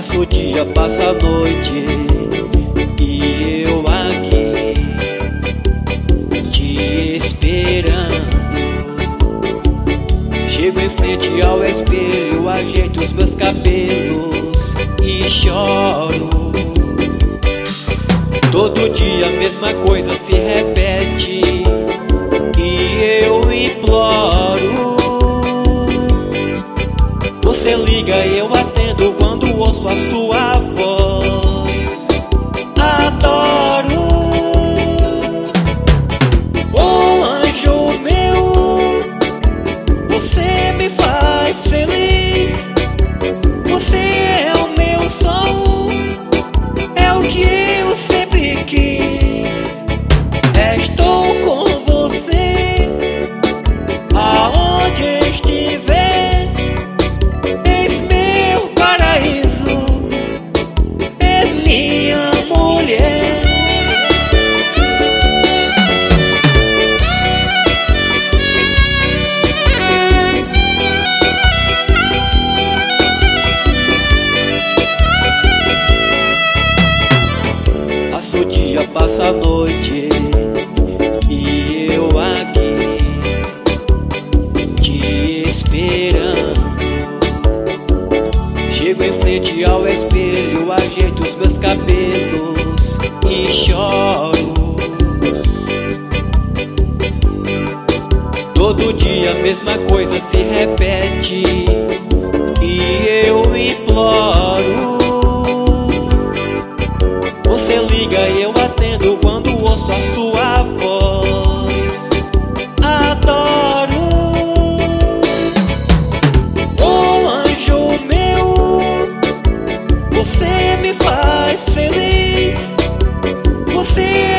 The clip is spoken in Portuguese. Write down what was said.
Passa o dia, passa a noite e eu aqui te esperando. Chego em frente ao espelho, ajeito os meus cabelos e choro. Todo dia a mesma coisa se repete e eu imploro. Você liga e eu atendo quando ouço a sua voz. Adoro. Oh, anjo meu, você me faz feliz. Você é o meu sol, é o que eu sempre quis. Estou com você aonde estiver. És meu paraíso, é minha mulher. Passa o dia, passa a noite e eu aqui te esperando. Chego em frente ao espelho, ajeito os meus cabelos e choro. Todo dia a mesma coisa se repete e eu imploro. Você liga e eu atendo quando ouço a sua voz. Adoro. Oh, anjo meu, você me faz feliz. Você